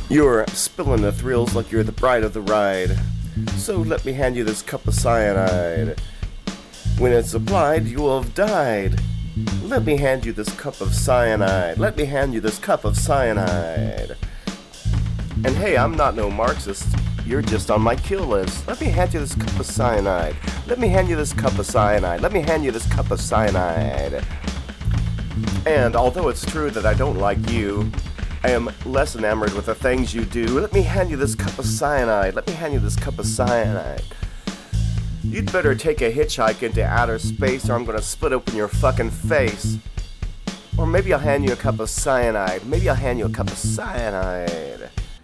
You're spilling the thrills like you're the bride of the ride. So let me hand you this cup of cyanide. When it's applied, you will have died. Let me hand you this cup of cyanide. Let me hand you this cup of cyanide. And hey, I'm not no Marxist. You're just on my kill list. Let me hand you this cup of cyanide. Let me hand you this cup of cyanide. Let me hand you this cup of cyanide. And although it's true that I don't like you, I am less enamored with the things you do. Let me hand you this cup of cyanide. Let me hand you this cup of cyanide. You'd better take a hitchhike into outer space or I'm gonna split open your fucking face. Or maybe I'll hand you a cup of cyanide. Maybe I'll hand you a cup of cyanide.